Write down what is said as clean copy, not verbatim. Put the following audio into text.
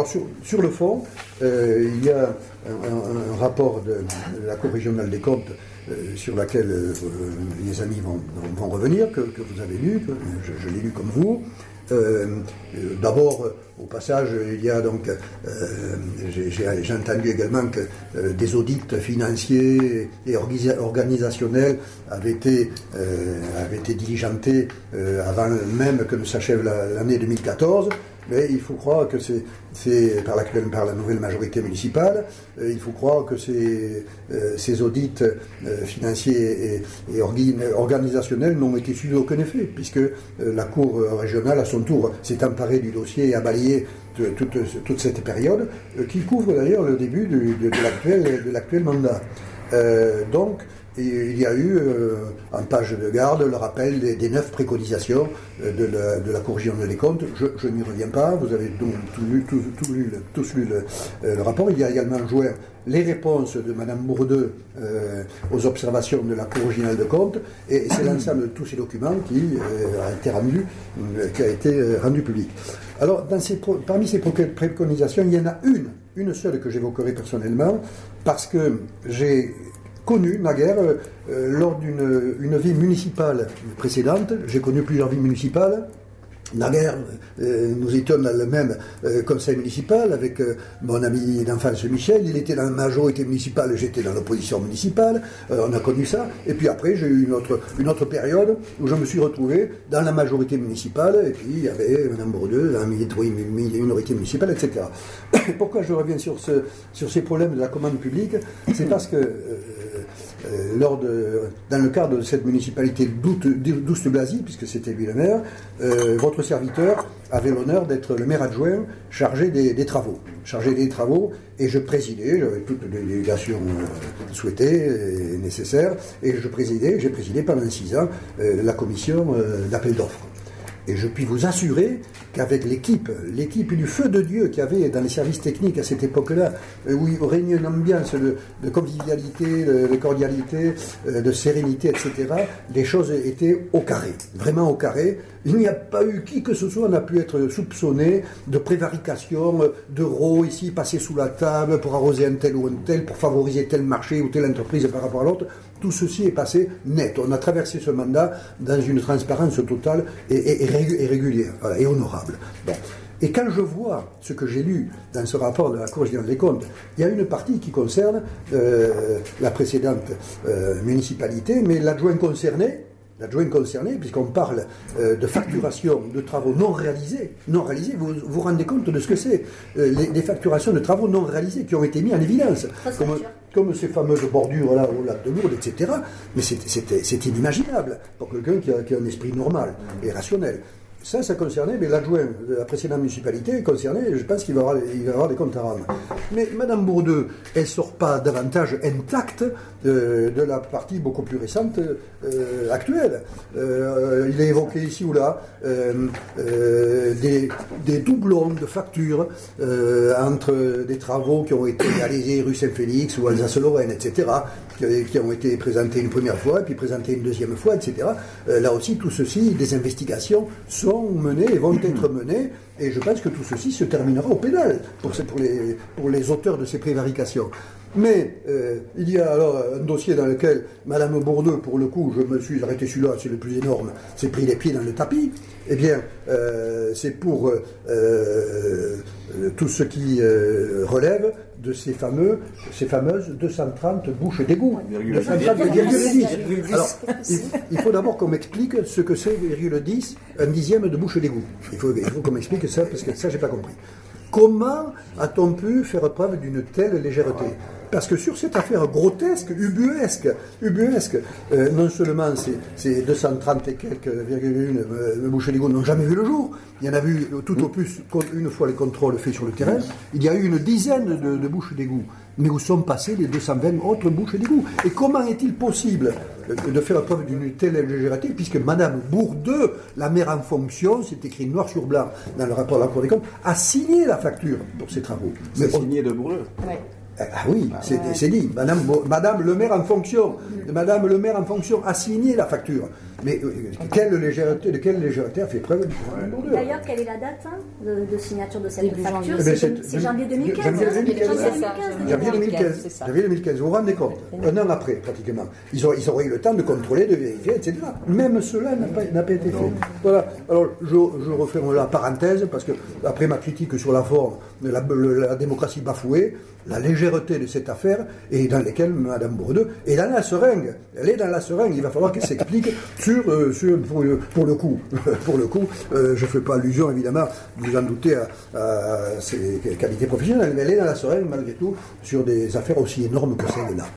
Alors sur le fond, il y a un rapport de la Cour régionale des comptes sur laquelle les amis vont revenir, que vous avez lu, que je l'ai lu comme vous. D'abord, au passage, il y a donc, j'ai entendu également que des audits financiers et organisationnels avaient été diligentés avant même que ne s'achève l'année 2014. Mais il faut croire que c'est par la nouvelle majorité municipale, il faut croire que ces audits financiers et organisationnels n'ont été suivis d'aucun effet, puisque la Cour régionale, à son tour, s'est emparée du dossier et a balayé toute cette période, qui couvre d'ailleurs le début de l'actuel mandat. Donc, il y a eu, en page de garde, le rappel des 9 préconisations de la Cour régionale des comptes. Je n'y reviens pas, vous avez donc tous lu le rapport. Il y a également joint les réponses de Mme Bourdeux aux observations de la Cour régionale des comptes, et c'est l'ensemble de tous ces documents qui a été rendu public. Alors, parmi ces préconisations, il y en a une seule que j'évoquerai personnellement, parce que j'ai connu naguère, lors d'une vie municipale précédente, j'ai connu plusieurs vies municipales. Naguère, nous étions dans le même conseil municipal avec mon ami d'enfance Michel. Il était dans la majorité municipale, j'étais dans l'opposition municipale. On a connu ça. Et puis après, j'ai eu une autre période où je me suis retrouvé dans la majorité municipale. Et puis il y avait Mme Bourdeux dans la minorité municipale, etc. Pourquoi je reviens sur ces problèmes de la commande publique? C'est parce que dans le cadre de cette municipalité d'Oust-Blazy, puisque c'était lui le maire, votre serviteur avait l'honneur d'être le maire adjoint chargé des travaux. Et je présidais, j'avais toutes les délégations souhaitées et nécessaires, et j'ai présidé pendant 6 ans la commission d'appel d'offres. Et je puis vous assurer qu'avec l'équipe du feu de Dieu qu'il y avait dans les services techniques à cette époque-là, où il régnait une ambiance de convivialité, de cordialité, de sérénité, etc., les choses étaient au carré, vraiment au carré. Il n'y a pas eu qui que ce soit n'a pu être soupçonné de prévarication, d'euros ici passés sous la table pour arroser un tel ou un tel, pour favoriser tel marché ou telle entreprise par rapport à l'autre. Tout ceci est passé net. On a traversé ce mandat dans une transparence totale et régulière, voilà, et honorable. Bon. Et quand je vois ce que j'ai lu dans ce rapport de la Cour régionale des comptes, il y a une partie qui concerne la précédente municipalité, mais l'adjoint concerné, puisqu'on parle de facturation de travaux non réalisés, vous vous rendez compte de ce que c'est, les facturations de travaux non réalisés qui ont été mis en évidence, comme ces fameuses bordures là au lac de Lourdes, etc. Mais c'est inimaginable pour quelqu'un qui a un esprit normal et rationnel. Ça concernait, mais l'adjoint de la précédente municipalité concerné, je pense qu'il va y avoir des comptes à rendre. Mais Mme Bourdeux, elle ne sort pas davantage intacte de la partie beaucoup plus récente actuelle. Il est évoqué ici ou là des doublons de factures entre des travaux qui ont été réalisés rue Saint-Félix ou Alsace-Lorraine, etc., qui ont été présentés une première fois, puis présentés une deuxième fois, etc. Là aussi, tout ceci, des investigations sont menées et vont être menées, et je pense que tout ceci se terminera au pénal pour les auteurs de ces prévarications. Mais il y a alors un dossier dans lequel Mme Bourdeux, pour le coup, je me suis arrêté celui-là, c'est le plus énorme, s'est pris les pieds dans le tapis. Eh bien, c'est pour tout ce qui relève de ces fameuses 230 bouches d'égout. 230,10. Alors, il faut d'abord qu'on m'explique ce que c'est, un dixième de bouche d'égout. Il faut qu'on m'explique ça, parce que ça, j'ai pas compris. Comment a-t-on pu faire preuve d'une telle légèreté? Parce que sur cette affaire grotesque, ubuesque, non seulement ces 230 et quelques,1 bouches d'égout n'ont jamais vu le jour, il y en a vu tout au plus une fois les contrôles faits sur le terrain, il y a eu une dizaine de bouches d'égout. Mais où sont passées les 220 autres bouches d'égout? Et comment est-il possible de faire preuve d'une telle légèreté, puisque Mme Bourdeux, la maire en fonction, c'est écrit noir sur blanc dans le rapport de la Cour des comptes, a signé la facture pour ces travaux. C'est signé de Bourdeux. Ouais. Ah oui, c'est dit. Madame le maire en fonction a signé la facture. Mais de quelle légèreté a fait preuve Gérald Bourdeux? D'ailleurs, quelle est la date de signature de cette Début facture? janvier. C'est janvier 2015. Janvier 2015. Vous vous rendez compte? Un an après, pratiquement. Ils auraient eu le temps de contrôler, de vérifier, etc. Même cela n'a pas été fait. Voilà. Alors, je referme la parenthèse, parce que, après ma critique sur la forme, la démocratie bafouée, la légèreté de cette affaire, et dans laquelle Mme Bourdeux est dans la seringue. Elle est dans la seringue. Il va falloir qu'elle s'explique pour le coup. Je ne fais pas allusion, évidemment, vous en doutez, à ses qualités professionnelles, mais elle est dans la seringue, malgré tout, sur des affaires aussi énormes que celle-là.